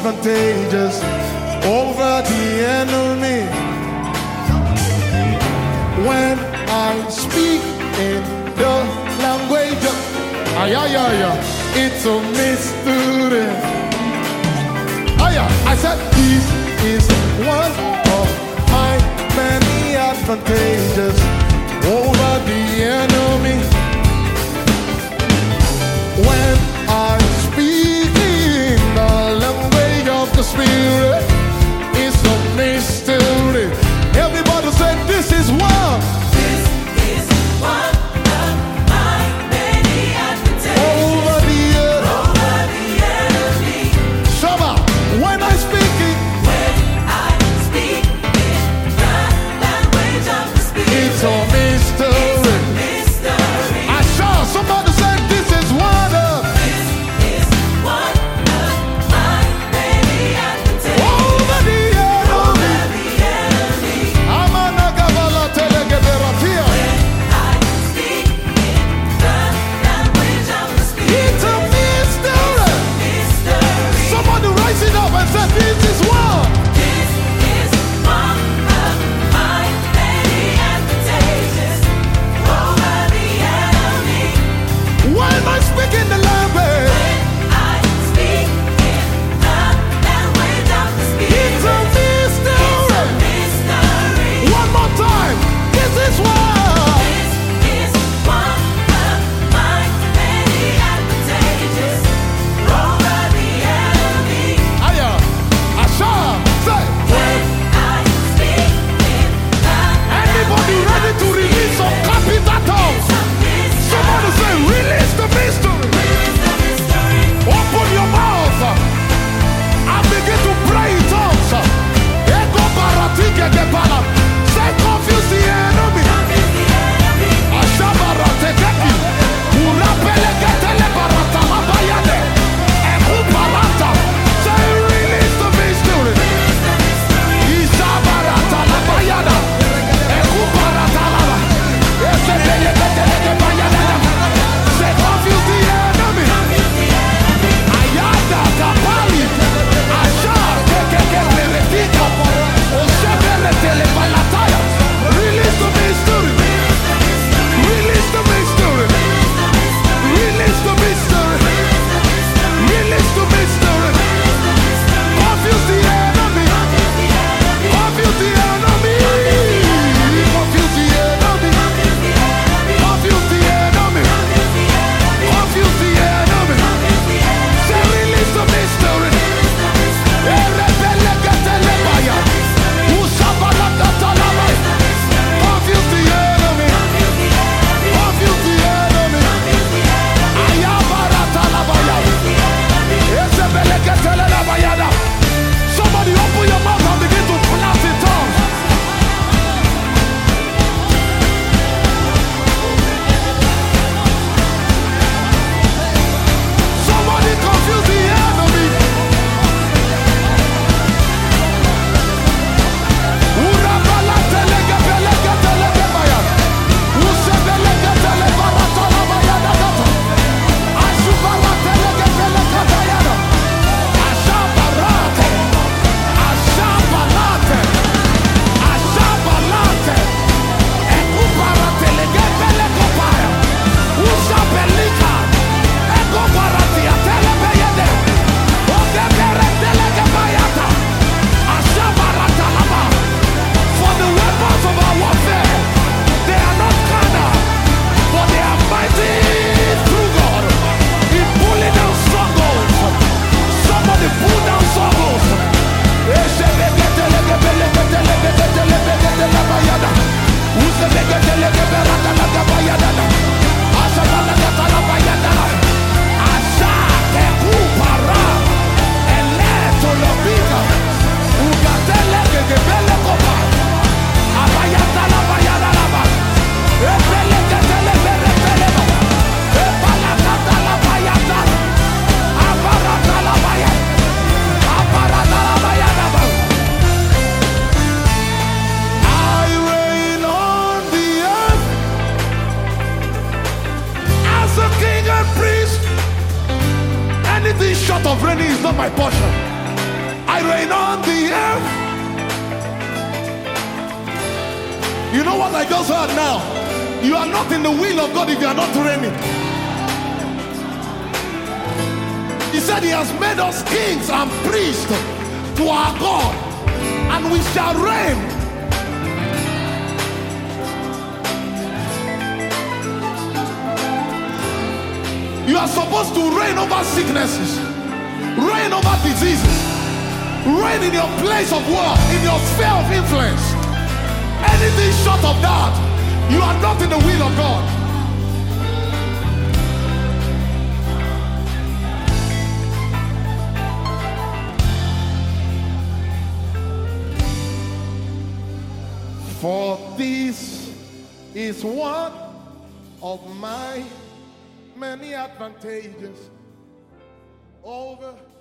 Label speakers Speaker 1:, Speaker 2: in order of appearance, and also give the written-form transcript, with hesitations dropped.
Speaker 1: advantageous over the enemy. When I speak in the language of it's a mystery. I said this is one of my many advantages over the enemy. When I speak in the language of the Spirit, it's a mystery. Everybody said this is one.
Speaker 2: This is one of my many advantages
Speaker 1: Over the
Speaker 2: enemy.
Speaker 1: Shaba, when I speak it,
Speaker 2: When I speak in the language of the Spirit,
Speaker 1: it's a mystery.
Speaker 2: mystery.
Speaker 1: I saw somebody say this is one of.
Speaker 2: This is one of my many advantages
Speaker 1: Over the enemy.
Speaker 2: the enemy.
Speaker 1: Amanagavala telegederatia.
Speaker 2: I speak in the language of the Spirit,
Speaker 1: It's a mystery.
Speaker 2: mystery.
Speaker 1: Somebody rise it up and say this is one.
Speaker 2: This is one of my many advantages over the enemy.
Speaker 1: When I speak in the language,
Speaker 2: I speak in the language of the Spirit,
Speaker 1: it's a mystery.
Speaker 2: mystery.
Speaker 1: One more time. This is one.
Speaker 2: This is one of my many advantages over the enemy.
Speaker 1: Aya, Asha, say.
Speaker 2: When I speak in the
Speaker 1: Anybody ready to release some capital tongues? Somebody say, release the mystery. Open your mouth and begin to pray in tongues. Ego baratike de bala. Say, confuse the enemy. Asha baratekeki. Urapele ketele barata mabayade. Eku barata. Say, release the mystery. Isha barata la bayada. Eku barata lava. Ese bele ketele de bayada. Say, confuse the enemy. Ayada kapali. Asha keke peretika. Osebele tele balataya. Release the mystery. Release the mystery. Release the mystery. Release the mystery. Confuse the enemy. Confuse the enemy. Confuse the enemy. Confuse the enemy. Confuse the enemy. Say release the mystery. Erebele ketele baya. Usabala katalaba. Confuse the enemy. Confuse the enemy. Ayabara talabaya. Esebele ketele labayada. Somebody open your mouth and begin to pronounce in tongues. Somebody confuse the enemy. Urabala telege belege telege baya. Usebelege tele barata labayada gata. Ashubara telege belege bayada. Ashabarate. Ashabalate. Ashabalate. Ekubara telege belege baya. Usabelika. Ekobarati atelebe yede. Ogebere telege bayata. Ashabarata laba. For the weapons of our warfare, they are not carnal, but they are mighty through God in pulling down strongholds. Somebody pull down strongholds. I reign on the earth as a king and priest. Anything short of reigning is not my portion. I reign on the earth. You know what I just heard now? You are not in the will of God if you are not reigning. He said he has made us kings and priests to our God, and we shall reign. You are supposed to reign over sicknesses, reign over diseases, reign in your place of work, in your sphere of influence. Anything short of that, you are not in the will of God. For this is one of my many advantages over